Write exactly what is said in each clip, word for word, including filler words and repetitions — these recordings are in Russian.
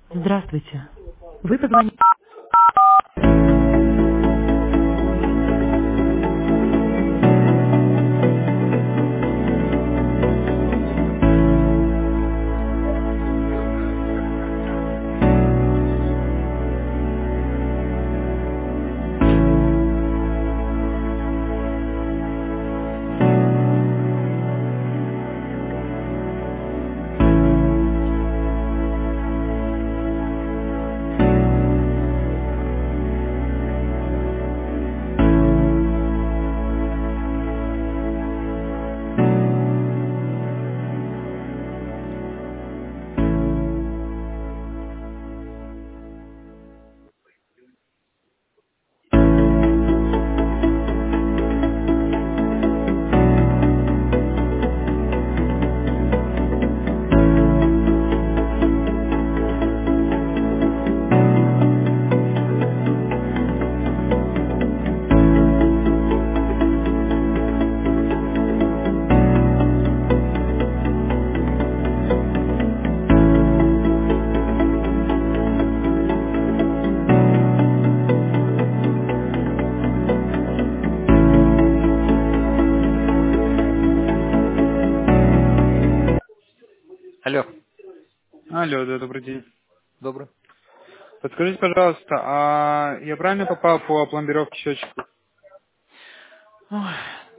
Здравствуйте. Вы позвонили. Алло, Алло, да, добрый день. добрый. Подскажите, пожалуйста, а я правильно попал по пломбировке счетчиков? Ой,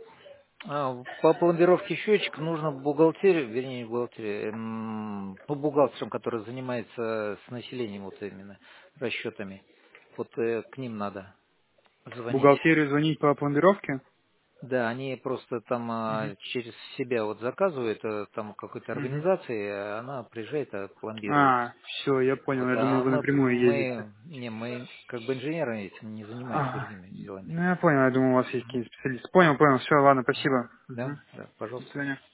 а, По пломбировке счетчика нужно бухгалтерию, вернее, не бухгалтерию, эм, ну, бухгалтерам, которые занимаются с населением вот именно расчетами. Вот э, к ним надо В звонить. бухгалтерию звонить по пломбировке? Да, они просто там Мгм. а, через себя вот заказывают, э, там какой-то Мгм. организации, а она приезжает, а пломбирует. А, все, я понял. Вот, Я думал, а вы мы, напрямую ездите. мы, не, мы как бы инженеры этим не занимаемся Ага. другими делами. Ну, я понял, я думал, у вас есть какие-то специалисты. Понял, понял. Все, ладно, спасибо. Да, Мгм. да, До пожалуйста. свидания.